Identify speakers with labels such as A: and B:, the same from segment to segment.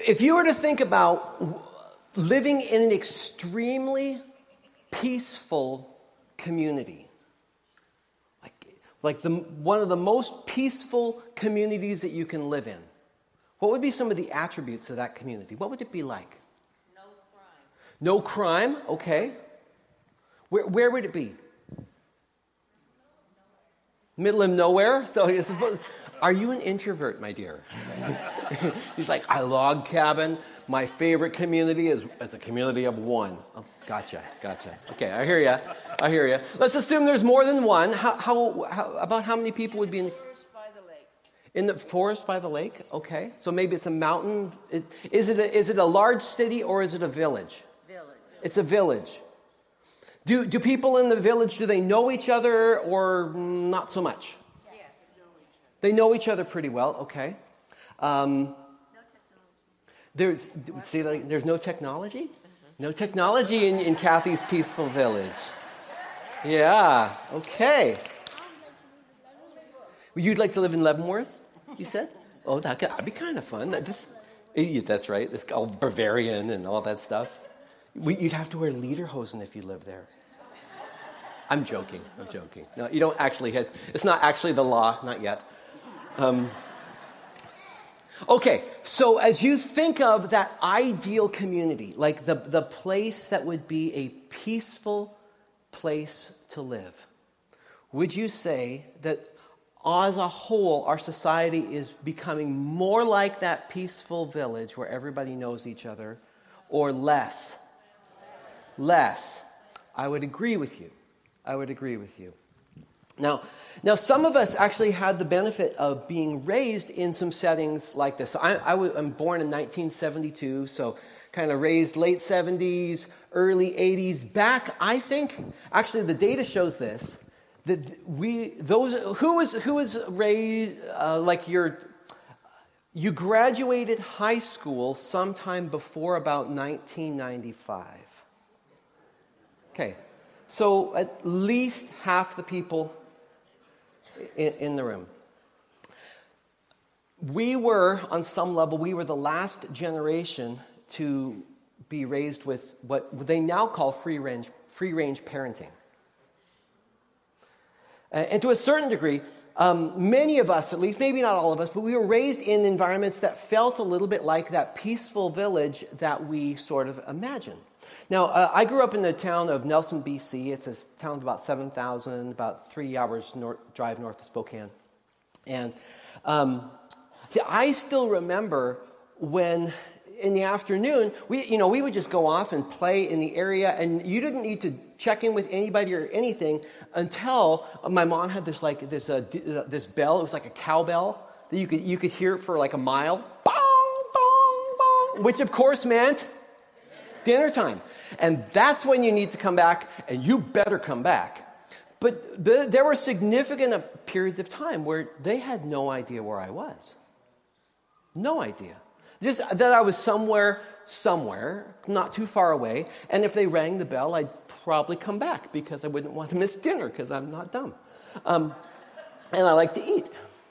A: If you were to think about living in an extremely peaceful community, like one of the most peaceful communities that you can live in, what would be some of the attributes of that community? What would it be like?
B: No crime.
A: No crime, okay. Where would it be? Middle of nowhere? So you're supposed, are you an introvert, my dear? He's like, I log cabin. My favorite community is a community of one. Oh, gotcha. Okay, I hear you. Let's assume there's more than one. About how many people would be in?
B: Forest by the lake.
A: In the forest by the lake? Okay. So maybe it's a mountain. Is it a large city or is it a village?
B: Village.
A: It's a village. Do people in the village, do they know each other or not so much?
B: Yes.
A: They know each other pretty well, okay.
B: No technology.
A: There's no technology? Mm-hmm. No technology in Kathy's peaceful village. Yeah, okay. You'd like to live in Leavenworth, you said? Oh, that'd be kind of fun. That's right. It's all Bavarian and all that stuff. You'd have to wear lederhosen if you live there. I'm joking. No, you don't actually. It's not actually the law, not yet. Okay, so as you think of that ideal community, like the place that would be a peaceful place to live, would you say that as a whole, our society is becoming more like that peaceful village where everybody knows each other, or less? Less. I would agree with you. Now, some of us actually had the benefit of being raised in some settings like this. I'm born in 1972, so kind of raised late 70s, early 80s. Back, I think, actually the data shows this, that who was raised like you graduated high school sometime before about 1995. Okay, so at least half the people in the room. We were, on some level, the last generation to be raised with what they now call free-range parenting. And to a certain degree, many of us, at least, maybe not all of us, but we were raised in environments that felt a little bit like that peaceful village that we sort of imagine. Now, I grew up in the town of Nelson, BC. It's a town of about 7,000, about 3 hours drive north of Spokane. And I still remember when, in the afternoon, we would just go off and play in the area, and you didn't need to check in with anybody or anything until my mom had this bell. It was like a cowbell that you could hear for like a mile, bong, bong, bong, which of course meant dinner time. And that's when you need to come back, and you better come back. But there were significant periods of time where they had no idea where I was. No idea. Just that I was somewhere, not too far away, and if they rang the bell, I'd probably come back because I wouldn't want to miss dinner because I'm not dumb. And I like to eat.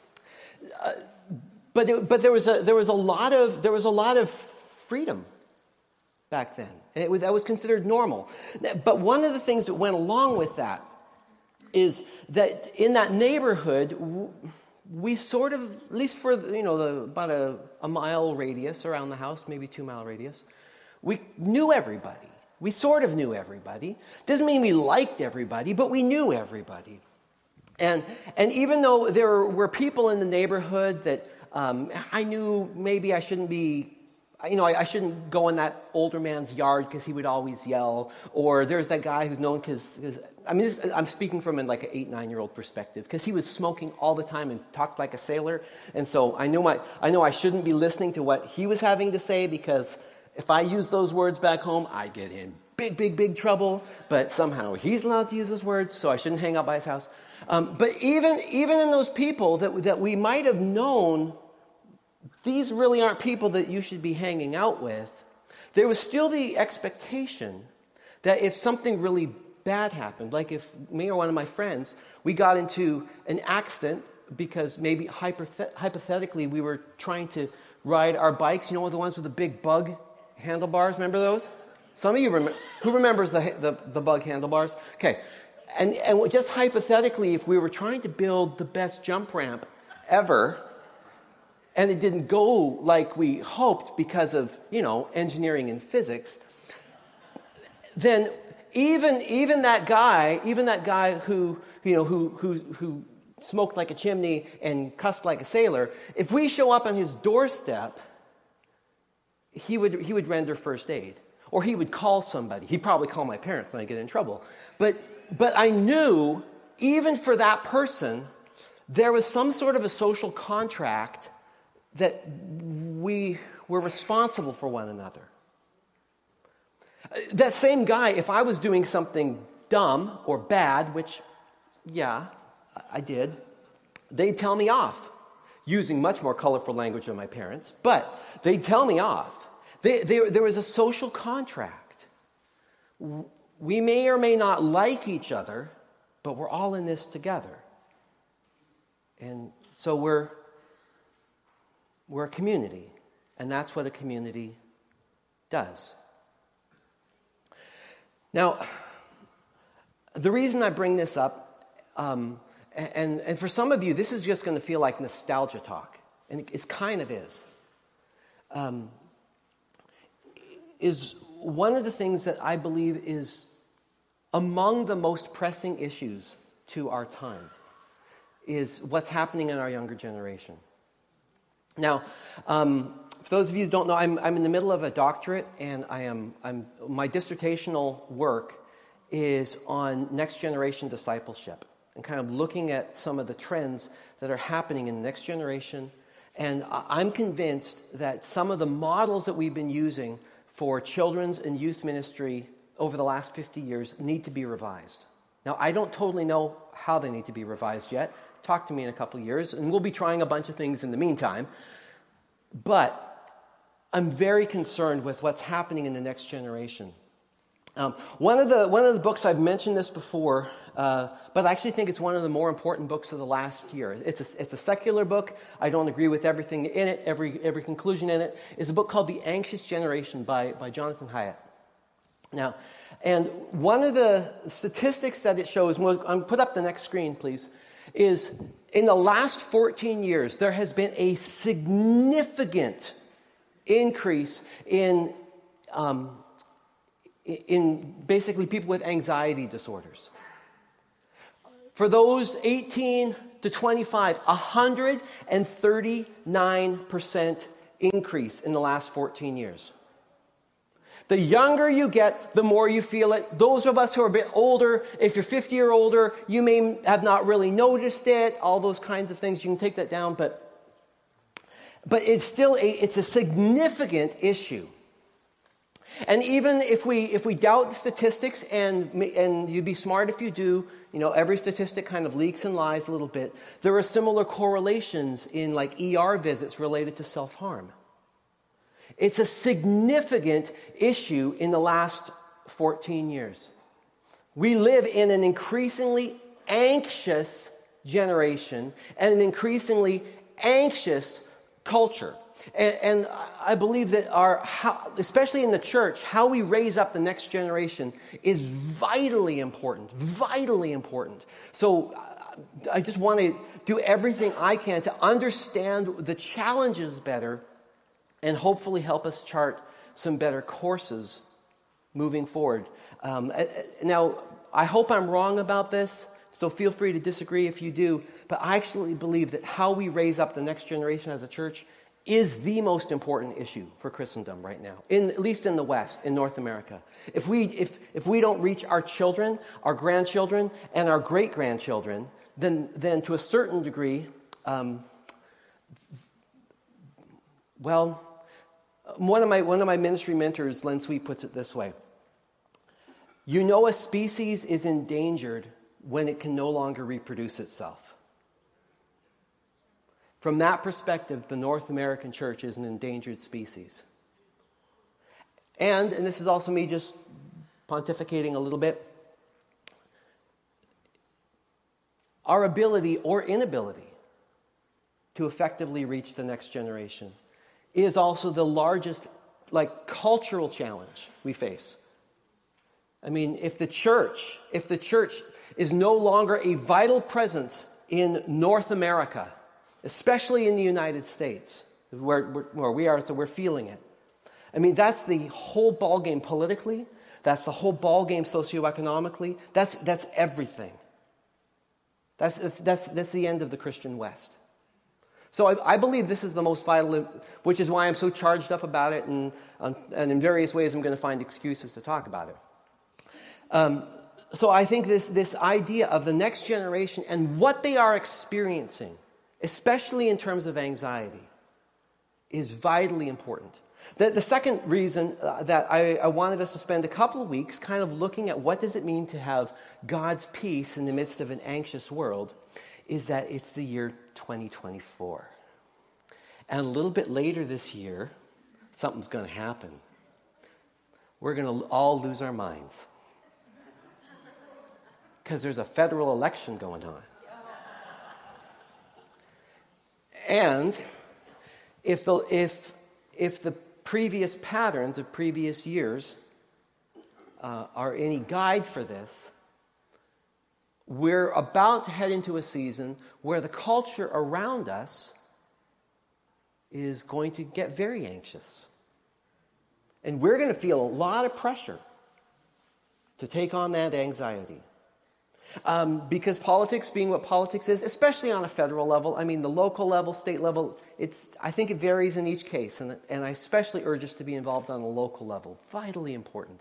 A: But there was a lot of freedom back then. And that was considered normal. But one of the things that went along with that is that in that neighborhood, we sort of, at least for about a mile radius around the house, maybe 2 mile radius, we knew everybody. We sort of knew everybody. Doesn't mean we liked everybody, but we knew everybody. And even though there were people in the neighborhood that I knew maybe I shouldn't be, I shouldn't go in that older man's yard because he would always yell. Or there's that guy who's known because I'm speaking from an 8, 9-year-old perspective, because he was smoking all the time and talked like a sailor. And so I know I shouldn't be listening to what he was having to say, because if I use those words back home, I get in big trouble. But somehow he's allowed to use those words, so I shouldn't hang out by his house. But even in those people that we might have known, these really aren't people that you should be hanging out with, there was still the expectation that if something really bad happened, like if me or one of my friends, we got into an accident because maybe hypothetically we were trying to ride our bikes, the ones with the big bug handlebars. Remember those? Some of you remember. Who remembers the bug handlebars? Okay. And just hypothetically, if we were trying to build the best jump ramp ever, and it didn't go like we hoped because of, engineering and physics, then even that guy who smoked like a chimney and cussed like a sailor, if we show up on his doorstep, he would render first aid. Or he would call somebody. He'd probably call my parents and I'd get in trouble. But I knew, even for that person, there was some sort of a social contract that we were responsible for one another. That same guy, if I was doing something dumb or bad, which, yeah, I did, they'd tell me off, using much more colorful language than my parents, but they'd tell me off. There was a social contract. We may or may not like each other, but we're all in this together. And so we're a community, and that's what a community does. Now, the reason I bring this up, and for some of you, this is just going to feel like nostalgia talk, and it kind of is one of the things that I believe is among the most pressing issues to our time, is what's happening in our younger generation. Now, for those of you who don't know, I'm in the middle of a doctorate, and my dissertational work is on next generation discipleship, and kind of looking at some of the trends that are happening in the next generation. And I'm convinced that some of the models that we've been using for children's and youth ministry over the last 50 years need to be revised. Now, I don't totally know how they need to be revised yet. Talk to me in a couple of years, and we'll be trying a bunch of things in the meantime. But I'm very concerned with what's happening in the next generation. One of the books, I've mentioned this before, but I actually think it's one of the more important books of the last year. It's a secular book. I don't agree with everything in it, every conclusion in it. It's a book called The Anxious Generation by Jonathan Haidt. Now, and one of the statistics that it shows, put up the next screen, please, is in the last 14 years, there has been a significant increase in basically people with anxiety disorders. For those 18 to 25, 139% increase in the last 14 years. The younger you get, the more you feel it. Those of us who are a bit older, if you're 50 or older, you may have not really noticed it, all those kinds of things. You can take that down, but it's still it's a significant issue. And even if we doubt the statistics, and you'd be smart if you do, every statistic kind of leaks and lies a little bit. There are similar correlations in like ER visits related to self-harm. It's a significant issue in the last 14 years. We live in an increasingly anxious generation and an increasingly anxious culture. And I believe that especially in the church, how we raise up the next generation is vitally important, vitally important. So I just want to do everything I can to understand the challenges better and hopefully help us chart some better courses moving forward. Now, I hope I'm wrong about this, so feel free to disagree if you do, but I actually believe that how we raise up the next generation as a church is the most important issue for Christendom right now, at least in the West, in North America. If we don't reach our children, our grandchildren, and our great-grandchildren, then to a certain degree, one of my ministry mentors, Len Sweet, puts it this way: a species is endangered when it can no longer reproduce itself. From that perspective, the North American church is an endangered species. And this is also me just pontificating a little bit, our ability or inability to effectively reach the next generation is also the largest, cultural challenge we face. I mean, if the church is no longer a vital presence in North America, especially in the United States, where we are, so we're feeling it. I mean, that's the whole ballgame politically. That's the whole ballgame socioeconomically. That's everything. That's the end of the Christian West. So I believe this is the most vital, which is why I'm so charged up about it, and in various ways I'm going to find excuses to talk about it. So I think this idea of the next generation and what they are experiencing, especially in terms of anxiety, is vitally important. The second reason that I wanted us to spend a couple of weeks kind of looking at what does it mean to have God's peace in the midst of an anxious world is that it's the year 2024. And a little bit later this year, something's going to happen. We're going to all lose our minds. Because there's a federal election going on. And if the previous patterns of previous years are any guide for this, we're about to head into a season where the culture around us is going to get very anxious. And we're going to feel a lot of pressure to take on that anxiety. Because politics being what politics is, especially on a federal level, I mean the local level, state level, I think it varies in each case, and I especially urge us to be involved on a local level. Vitally important.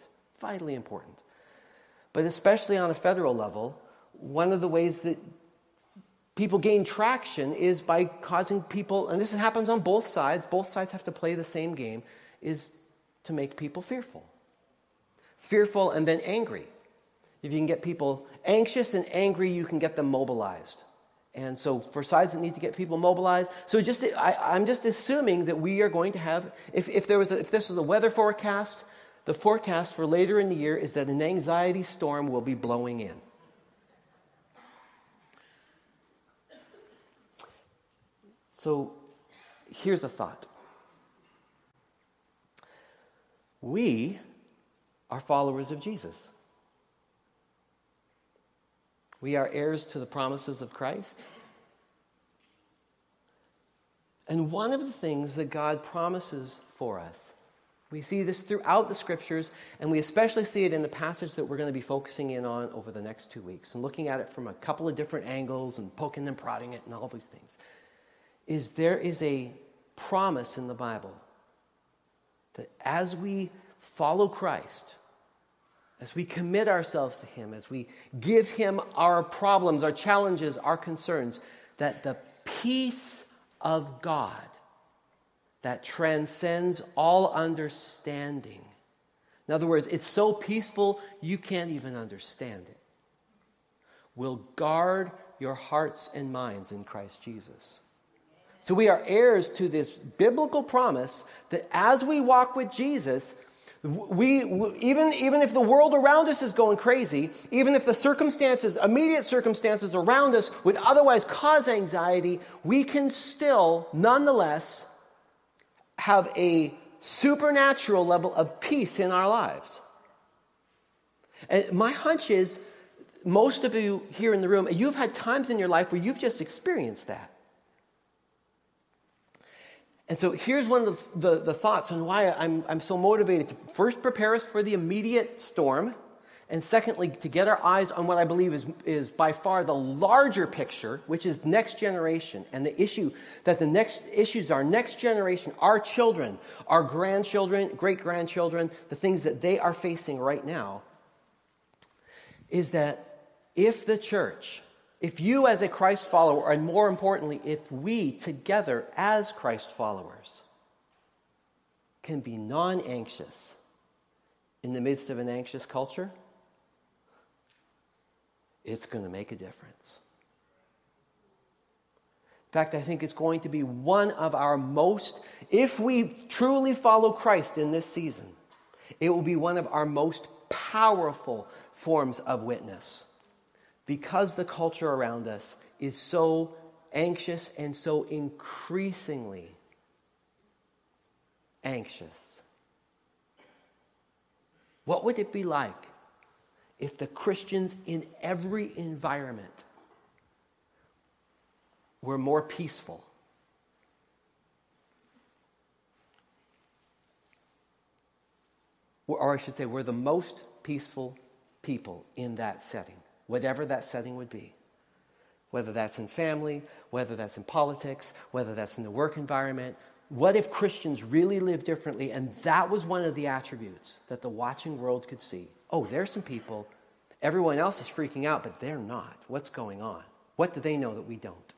A: But especially on a federal level, one of the ways that people gain traction is by causing people, and this happens on both sides have to play the same game, is to make people fearful. Fearful and then angry. If you can get people anxious and angry, you can get them mobilized. And so for sides that need to get people mobilized, so I'm just assuming that we are going to have, if this was a weather forecast, the forecast for later in the year is that an anxiety storm will be blowing in. So here's a thought. We are followers of Jesus. We are heirs to the promises of Christ. And one of the things that God promises for us, we see this throughout the Scriptures, and we especially see it in the passage that we're going to be focusing in on over the next 2 weeks, and looking at it from a couple of different angles and poking and prodding it and all these things, is there is a promise in the Bible that as we follow Christ, as we commit ourselves to Him, as we give Him our problems, our challenges, our concerns, that the peace of God that transcends all understanding, in other words, it's so peaceful you can't even understand it, will guard your hearts and minds in Christ Jesus. So we are heirs to this biblical promise that as we walk with Jesus, even if the world around us is going crazy, even if the immediate circumstances around us would otherwise cause anxiety, we can still, nonetheless, have a supernatural level of peace in our lives. And my hunch is, most of you here in the room, you've had times in your life where you've just experienced that. And so here's one of the thoughts on why I'm so motivated to first prepare us for the immediate storm, and secondly, to get our eyes on what I believe is by far the larger picture, which is next generation, and the issue that the next issues are next generation, our children, our grandchildren, great-grandchildren, the things that they are facing right now, is that if the church, if you as a Christ follower, and more importantly, if we together as Christ followers can be non-anxious in the midst of an anxious culture, it's going to make a difference. In fact, I think it's going to be one of our most, if we truly follow Christ in this season, it will be one of our most powerful forms of witness. Because the culture around us is so anxious and so increasingly anxious. What would it be like if the Christians in every environment were more peaceful? Or I should say, we're the most peaceful people in that setting, whatever that setting would be. Whether that's in family, whether that's in politics, whether that's in the work environment. What if Christians really lived differently? And that was one of the attributes that the watching world could see. Oh, there's some people, everyone else is freaking out, but they're not. What's going on? What do they know that we don't?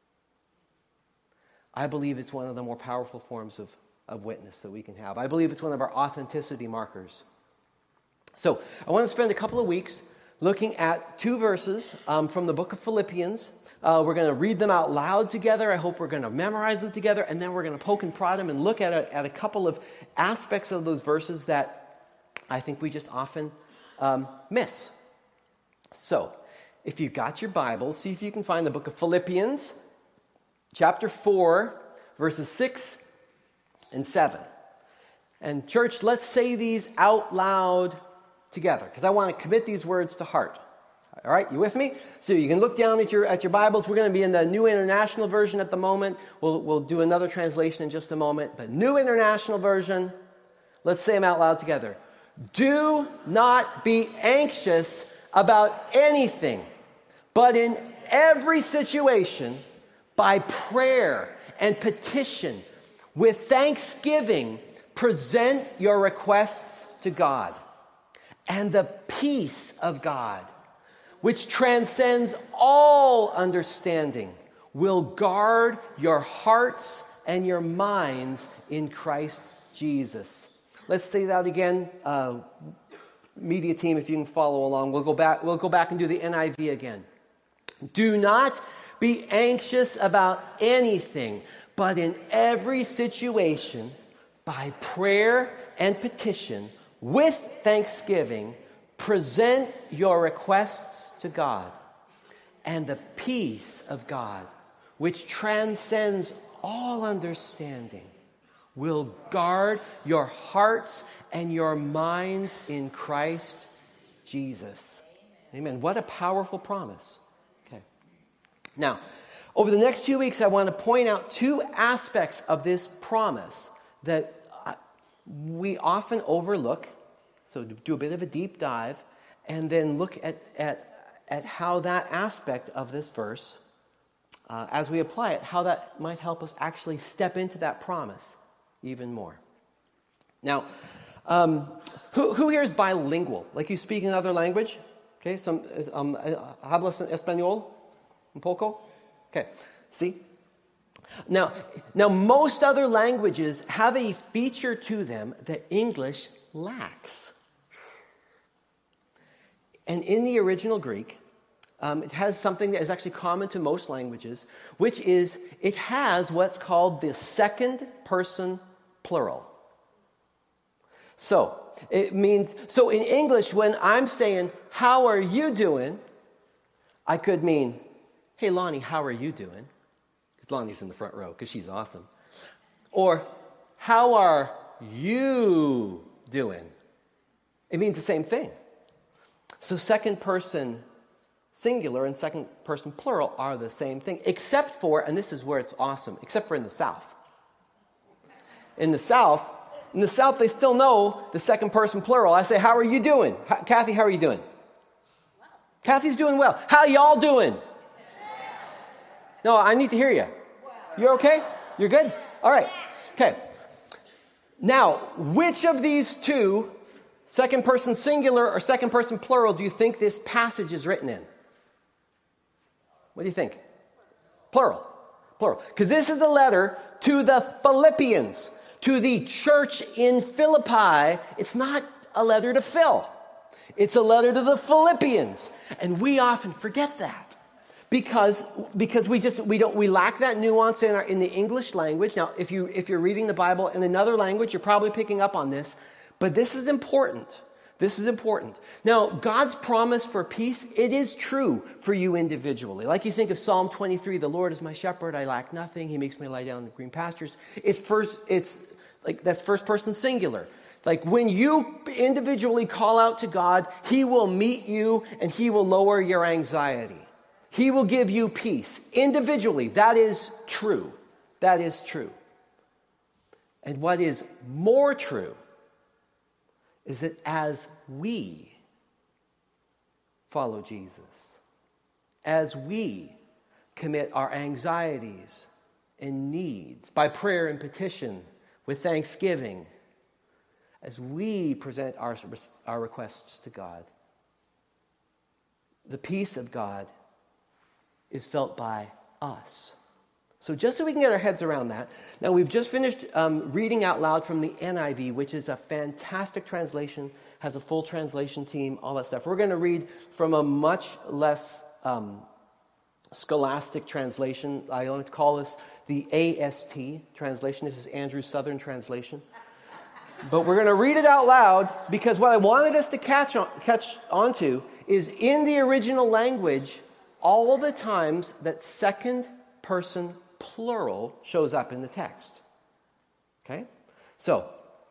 A: I believe it's one of the more powerful forms of witness that we can have. I believe it's one of our authenticity markers. So I want to spend a couple of weeks looking at 2 verses from the book of Philippians. We're going to read them out loud together. I hope we're going to memorize them together. And then we're going to poke and prod them and look at a couple of aspects of those verses that I think we just often miss. So if you've got your Bible, see if you can find the book of Philippians, chapter 4, verses 6 and 7. And church, let's say these out loud together, because I want to commit these words to heart. All right, you with me? So you can look down at your Bibles. We're going to be in the New International Version at the moment. We'll do another translation in just a moment. But New International Version, let's say them out loud together. Do not be anxious about anything, but in every situation, by prayer and petition, with thanksgiving, present your requests to God. And the peace of God, which transcends all understanding, will guard your hearts and your minds in Christ Jesus. Let's say that again. Media team, if you can follow along. We'll go back and do the NIV again. Do not be anxious about anything, but in every situation, by prayer and petition, with thanksgiving, present your requests to God. And the peace of God, which transcends all understanding, will guard your hearts and your minds in Christ Jesus. Amen. What a powerful promise. Okay. Now, over the next few weeks, I want to point out 2 aspects of this promise that we often overlook. So do a bit of a deep dive and then look at how that aspect of this verse, as we apply it, how that might help us actually step into that promise even more. Now, who here is bilingual? Like you speak another language? Okay, hablas español? Un poco? Okay, see? Now, most other languages have a feature to them that English lacks. And in the original Greek, it has something that is actually common to most languages, which is it has what's called the second person plural. So it means, so in English, when I'm saying, how are you doing? I could mean, hey, Lonnie, how are you doing? Because Lonnie's in the front row, because she's awesome. Or, how are you doing? It means the same thing. So second person singular and second person plural are the same thing, except for, and this is where it's awesome, except for in the South. In the South, they still know the second person plural. I say, how are you doing? Kathy, how are you doing? Well. Kathy's doing well. How y'all doing? Well. No, I need to hear you. Well. You're okay? You're good? All right. Okay. Now, which of these 2, second person singular or second person plural, do you think this passage is written in? What do you think? Plural. Because this is a letter to the Philippians, to the church in Philippi. It's not a letter to Phil. It's a letter to the Philippians. And we often forget that because we lack that nuance in the English language. Now, if you're reading the Bible in another language, you're probably picking up on this. But this is important. This is important. Now, God's promise for peace, it is true for you individually. Like you think of Psalm 23, the Lord is my shepherd, I lack nothing. He makes me lie down in green pastures. It's Like, that's first person singular. Like, when you individually call out to God, He will meet you and He will lower your anxiety. He will give you peace. Individually, that is true. That is true. And what is more true is that as we follow Jesus, as we commit our anxieties and needs by prayer and petition with thanksgiving, as we present our requests to God, the peace of God is felt by us. So just so we can get our heads around that, now we've just finished reading out loud from the NIV, which is a fantastic translation, has a full translation team, all that stuff. We're going to read from a much less scholastic translation. I like to call this the AST translation. This is Andrew's Southern translation. But we're going to read it out loud because what I wanted us to catch on to is in the original language, all the times that second person plural shows up in the text. Okay? So,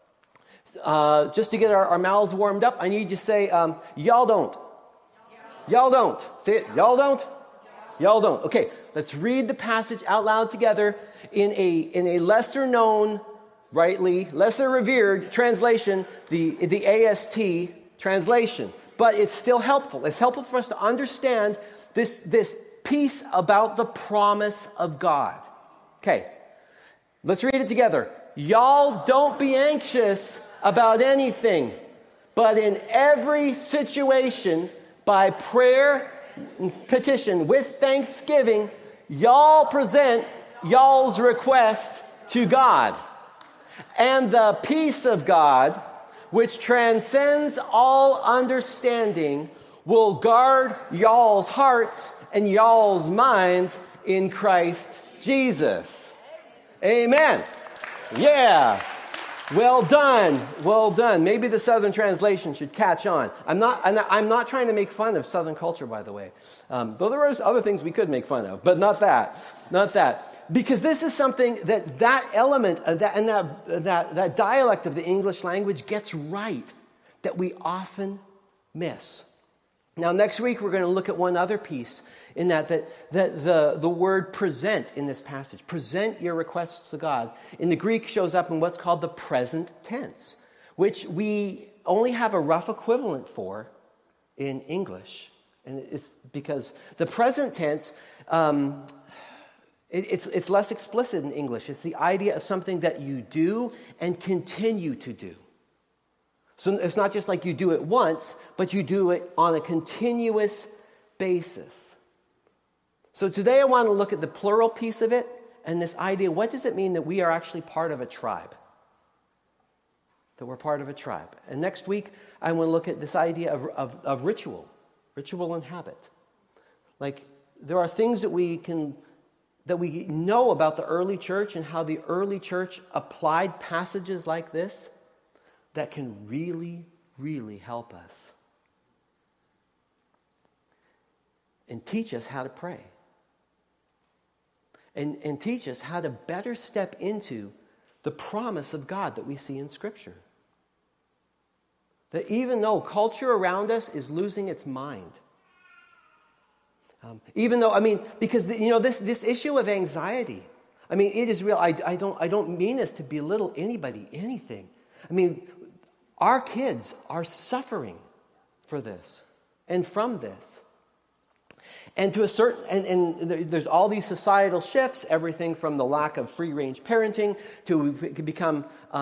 A: just to get our mouths warmed up, I need you to say, y'all don't. Y'all don't. Say it. Y'all don't. Y'all don't. Okay, let's read the passage out loud together in a lesser known, lesser revered translation, the AST translation. But it's still helpful. It's helpful for us to understand this piece about the promise of God. Okay, let's read it together. Y'all don't be anxious about anything, but in every situation, by prayer and petition with thanksgiving, y'all present y'all's request to God. And the peace of God, which transcends all understanding, will guard y'all's hearts and y'all's minds in Christ Jesus. Amen. Yeah. Well done. Well done. Maybe the Southern translation should catch on. I'm not trying to make fun of Southern culture, by the way. Though there are other things we could make fun of, but not that. Not that. Because this is something that element of that dialect of the English language gets right that we often miss. Now, next week, we're going to look at one other piece in that the word present in this passage, present your requests to God, in the Greek shows up in what's called the present tense, which we only have a rough equivalent for in English. And it's because the present tense, it's less explicit in English. It's the idea of something that you do and continue to do. So it's not just like you do it once, but you do it on a continuous basis. So today I want to look at the plural piece of it and this idea, what does it mean that we are actually part of a tribe? That we're part of a tribe. And next week I want to look at this idea of ritual and habit. Like there are things that we know about the early church and how the early church applied passages like this that can really, really help us and teach us how to pray and teach us how to better step into the promise of God that we see in Scripture. That even though culture around us is losing its mind, even though, because this issue of anxiety, it is real. I don't mean this to belittle anybody, anything. Our kids are suffering for this and from this. And to a certain, and there's all these societal shifts, everything from the lack of free-range parenting to it can become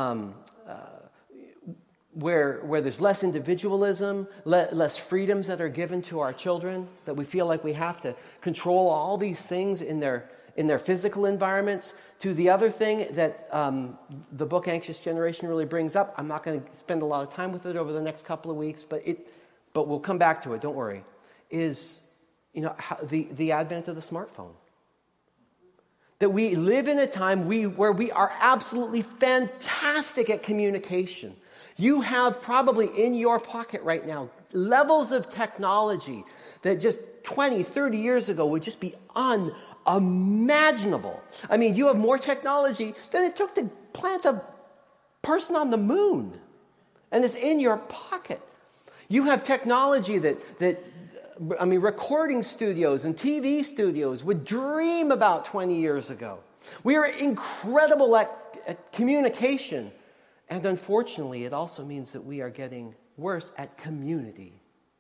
A: where there's less individualism, less freedoms that are given to our children, that we feel like we have to control all these things in their physical environments, to the other thing that the book Anxious Generation really brings up. I'm not going to spend a lot of time with it over the next couple of weeks, but we'll come back to it, don't worry, is the advent of the smartphone. That we live in a time where we are absolutely fantastic at communication. You have probably in your pocket right now levels of technology that just 20, 30 years ago would just be unimaginable. You have more technology than it took to plant a person on the moon, and it's in your pocket. You have technology that recording studios and TV studios would dream about 20 years ago. We are incredible at communication. And unfortunately, it also means that we are getting worse at community.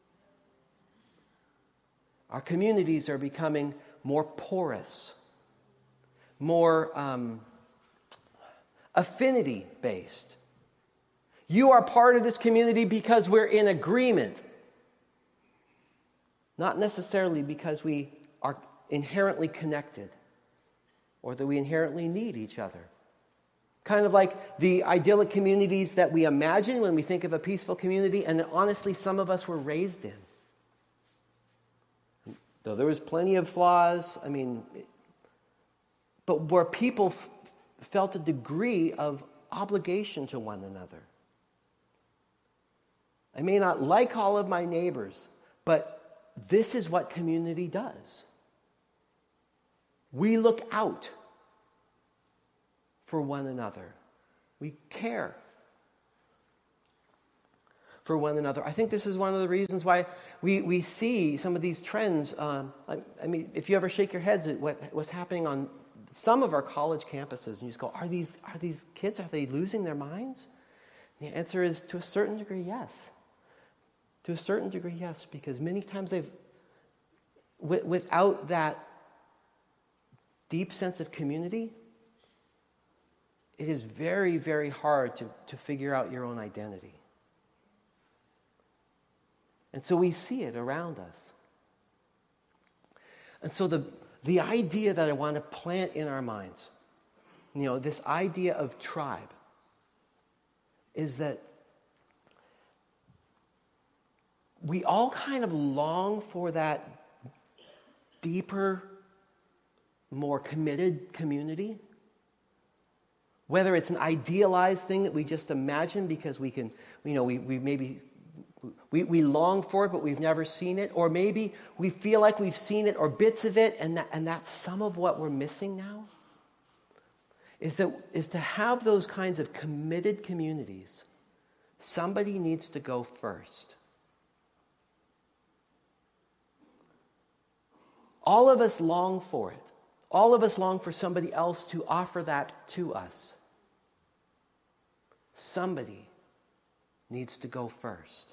A: Our communities are becoming more porous, more affinity-based. You are part of this community because we're in agreement, not necessarily because we are inherently connected or that we inherently need each other. Kind of like the idyllic communities that we imagine when we think of a peaceful community, and that honestly some of us were raised in. Though there was plenty of flaws, but where people felt a degree of obligation to one another. I may not like all of my neighbors, but this is what community does. We look out for one another. We care for one another. I think this is one of the reasons why we see some of these trends. If you ever shake your heads at what's happening on some of our college campuses, and you just go, are these kids, are they losing their minds? And the answer is, to a certain degree, yes. To a certain degree, yes, because many times without that deep sense of community, it is very, very hard to figure out your own identity. And so we see it around us. And so the idea that I want to plant in our minds, this idea of tribe, is that we all kind of long for that deeper, more committed community. Whether it's an idealized thing that we just imagine because we can, we long for it, but we've never seen it. Or maybe we feel like we've seen it or bits of it, and that's some of what we're missing now. Is to have those kinds of committed communities. Somebody needs to go first. All of us long for it. All of us long for somebody else to offer that to us. Somebody needs to go first.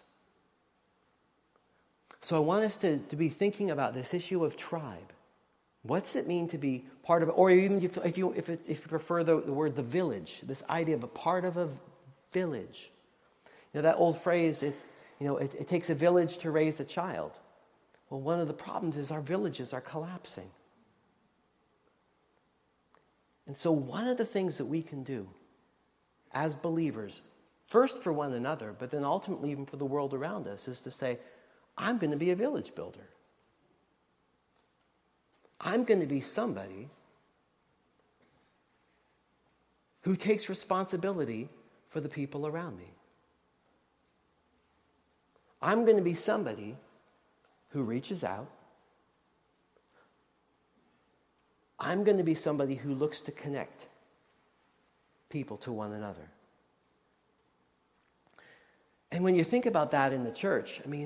A: So I want us to be thinking about this issue of tribe. What's it mean to be part of, or even if you prefer the word the village, this idea of a part of a village. That old phrase, it takes a village to raise a child. Well, one of the problems is our villages are collapsing. And so one of the things that we can do as believers, first for one another, but then ultimately even for the world around us, is to say, I'm going to be a village builder. I'm going to be somebody who takes responsibility for the people around me. I'm going to be somebody who reaches out. I'm going to be somebody who looks to connect people to one another. And when you think about that in the church, we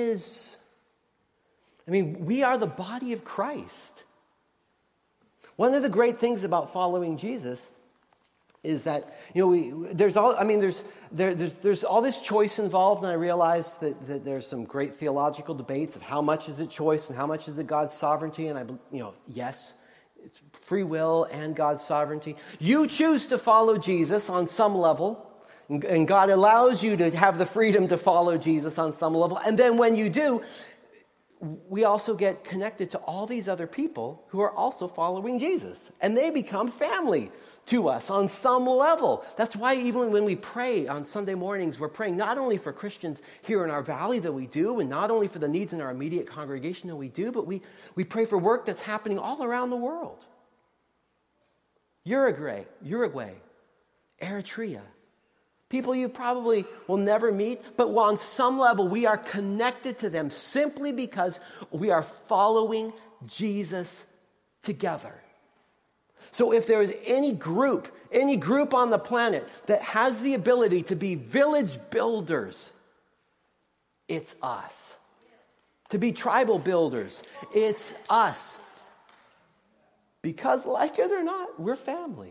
A: are the body of Christ. One of the great things about following Jesus is that, there's all this choice involved, and I realize that there's some great theological debates of how much is it choice and how much is it God's sovereignty, and yes, it's free will and God's sovereignty. You choose to follow Jesus on some level, and God allows you to have the freedom to follow Jesus on some level, and then when you do, we also get connected to all these other people who are also following Jesus, and they become family to us on some level. That's why even when we pray on Sunday mornings, we're praying not only for Christians here in our valley that we do, and not only for the needs in our immediate congregation that we do, but we pray for work that's happening all around the world. Uruguay, Eritrea. People you probably will never meet, but on some level we are connected to them simply because we are following Jesus together. So if there is any group on the planet that has the ability to be village builders, it's us. To be tribal builders, it's us. Because like it or not, we're family.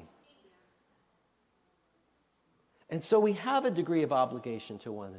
A: And so we have a degree of obligation to one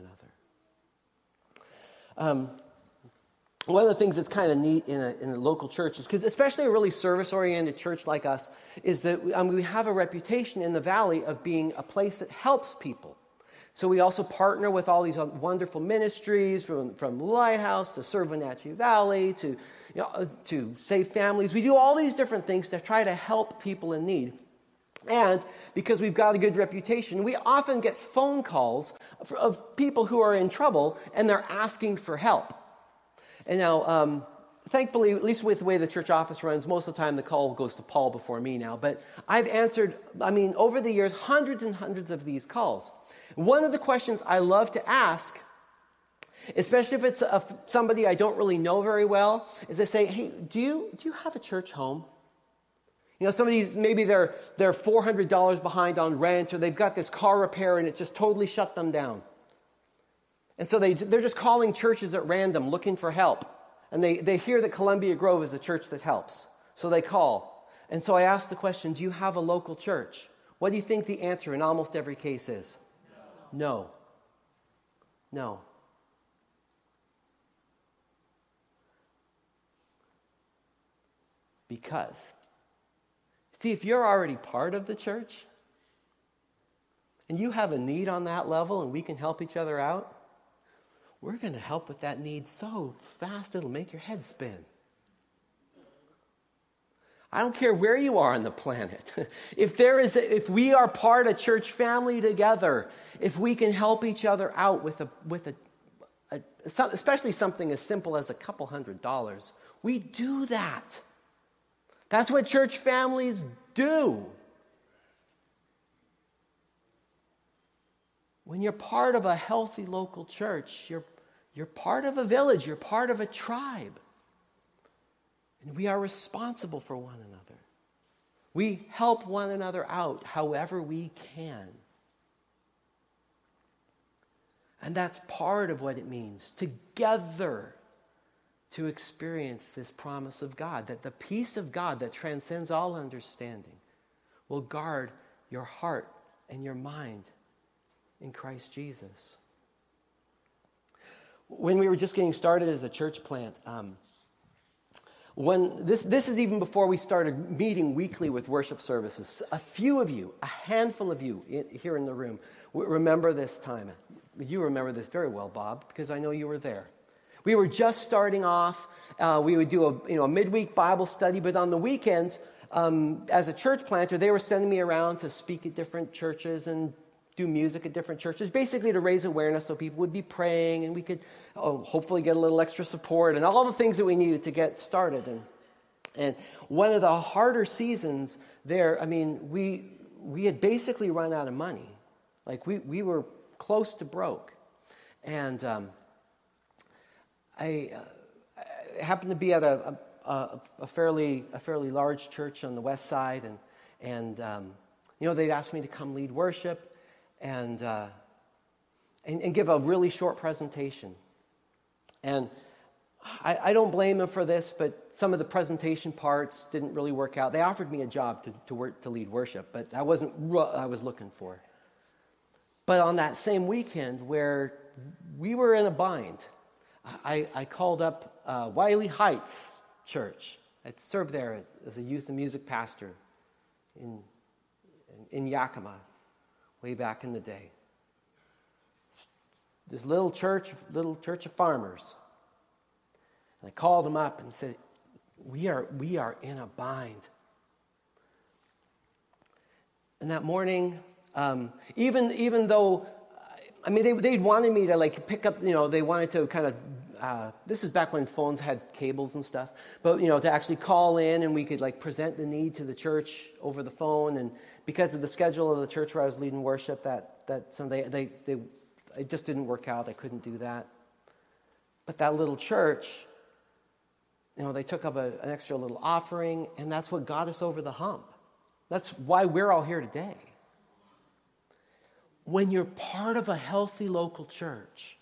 A: another. One of the things that's kind of neat in a local church is, because especially a really service-oriented church like us, is that we have a reputation in the valley of being a place that helps people. So we also partner with all these wonderful ministries, from Lighthouse to Serve Wenatchee Valley to Save Families. We do all these different things to try to help people in need. And because we've got a good reputation, we often get phone calls of people who are in trouble and they're asking for help. And now, thankfully, at least with the way the church office runs, most of the time the call goes to Paul before me now. But I've answered, over the years, hundreds and hundreds of these calls. One of the questions I love to ask, especially if it's somebody I don't really know very well, is I say, hey, do you have a church home? Maybe they're $400 behind on rent, or they've got this car repair and it's just totally shut them down. And so they're just calling churches at random looking for help. And they hear that Columbia Grove is a church that helps. So they call. And so I ask the question, do you have a local church? What do you think the answer in almost every case is? No. No. Because, see, if you're already part of the church and you have a need on that level and we can help each other out, we're going to help with that need so fast it'll make your head spin. I don't care where you are on the planet. If we are part of church family together, if we can help each other out with especially something as simple as a couple $100, we do that. That's what church families do. When you're part of a healthy local church, you're part of a village, you're part of a tribe. And we are responsible for one another. We help one another out however we can. And that's part of what it means together to experience this promise of God, that the peace of God that transcends all understanding will guard your heart and your mind in Christ Jesus. When we were just getting started as a church plant, this is even before we started meeting weekly with worship services. A few of you, a handful of you here in the room, remember this time. You remember this very well, Bob, because I know you were there. We were just starting off. We would do a midweek Bible study, but on the weekends, as a church planter, they were sending me around to speak at different churches and do music at different churches, basically to raise awareness so people would be praying and we could hopefully get a little extra support and all the things that we needed to get started. And one of the harder seasons there, we had basically run out of money. Like we were close to broke. And I happened to be at a fairly large church on the west side, and they'd asked me to come lead worship and give a really short presentation. And I don't blame them for this, but some of the presentation parts didn't really work out. They offered me a job to lead worship, but that wasn't what I was looking for. But on that same weekend where we were in a bind, I called up Wiley Heights Church. I'd served there as a youth and music pastor in Yakima way back in the day. This little church of farmers. And I called them up and said, we are in a bind. And that morning, even though, they'd wanted me to pick up, they wanted to kind of, this is back when phones had cables and stuff, but, to actually call in and we could present the need to the church over the phone. And because of the schedule of the church where I was leading worship that Sunday, it just didn't work out. I couldn't do that. But that little church, they took up an extra little offering, and that's what got us over the hump. That's why we're all here today. When you're part of a healthy local church,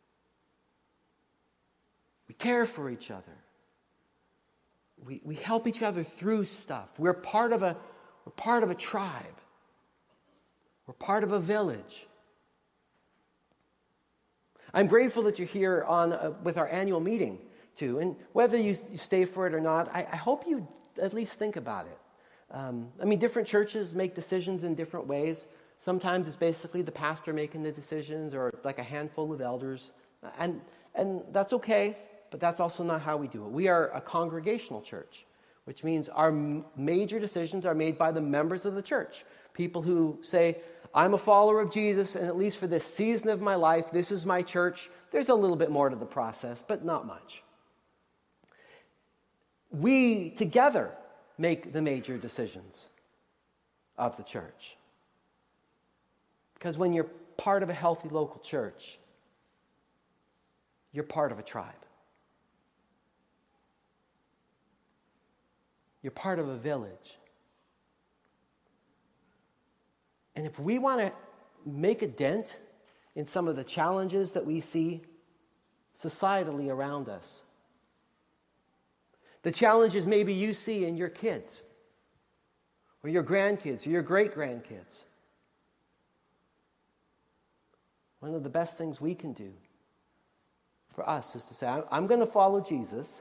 A: we care for each other. We help each other through stuff. We're part of a tribe. We're part of a village. I'm grateful that you're here with our annual meeting too. And whether you stay for it or not, I hope you at least think about it. Different churches make decisions in different ways. Sometimes it's basically the pastor making the decisions, or like a handful of elders. And that's okay, but that's also not how we do it. We are a congregational church, which means our major decisions are made by the members of the church. People who say, I'm a follower of Jesus, and at least for this season of my life, this is my church. There's a little bit more to the process, but not much. We together make the major decisions of the church. Because when you're part of a healthy local church, you're part of a tribe. You're part of a village. And if we want to make a dent in some of the challenges that we see societally around us, the challenges maybe you see in your kids, or your grandkids, or your great-grandkids, one of the best things we can do for us is to say, I'm going to follow Jesus.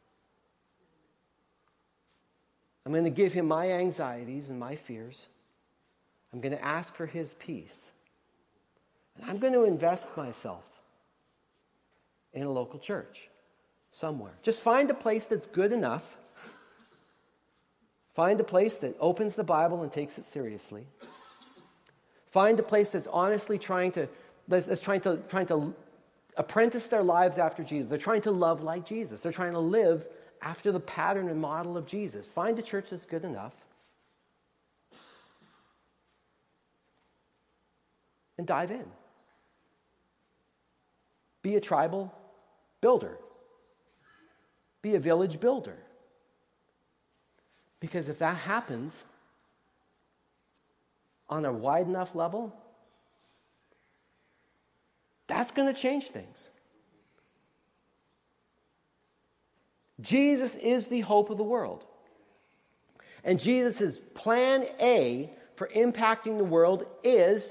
A: I'm going to give him my anxieties and my fears. I'm going to ask for his peace. And I'm going to invest myself in a local church somewhere. Just find a place that's good enough. Find a place that opens the Bible and takes it seriously. Find a place that's honestly trying to apprentice their lives after Jesus. They're trying to love like Jesus. They're trying to live after the pattern and model of Jesus. Find a church that's good enough. And dive in. Be a tribal builder. Be a village builder. Because if that happens on a wide enough level, that's going to change things. Jesus is the hope of the world. And Jesus' plan A for impacting the world is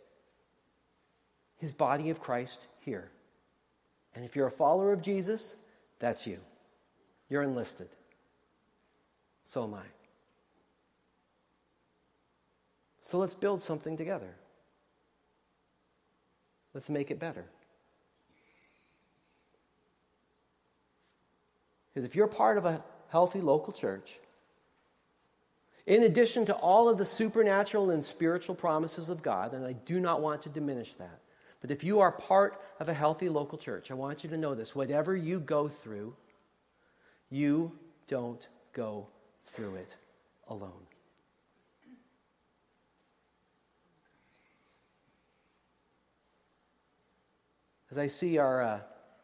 A: his body of Christ here. And if you're a follower of Jesus, that's you. You're enlisted. So am I. So let's build something together. Let's make it better. Because if you're part of a healthy local church, in addition to all of the supernatural and spiritual promises of God, and I do not want to diminish that, but if you are part of a healthy local church, I want you to know this. Whatever you go through, you don't go through it alone. As I see the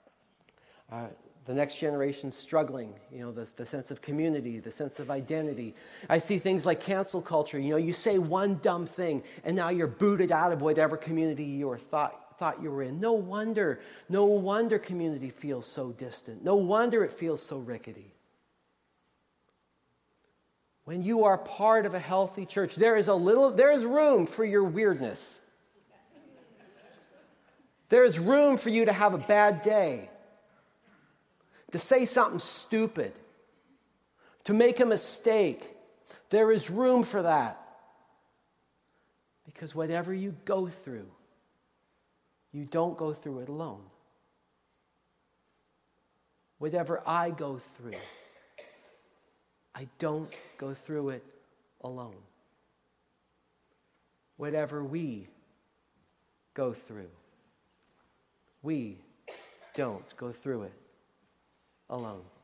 A: next generation struggling, the sense of community, the sense of identity. I see things like cancel culture. You say one dumb thing, and now you're booted out of whatever community you thought you were in. No wonder community feels so distant. No wonder it feels so rickety. When you are part of a healthy church, there is room for your weirdness. There is room for you to have a bad day, to say something stupid, to make a mistake. There is room for that. Because whatever you go through, you don't go through it alone. Whatever I go through, I don't go through it alone. Whatever we go through, we don't go through it alone.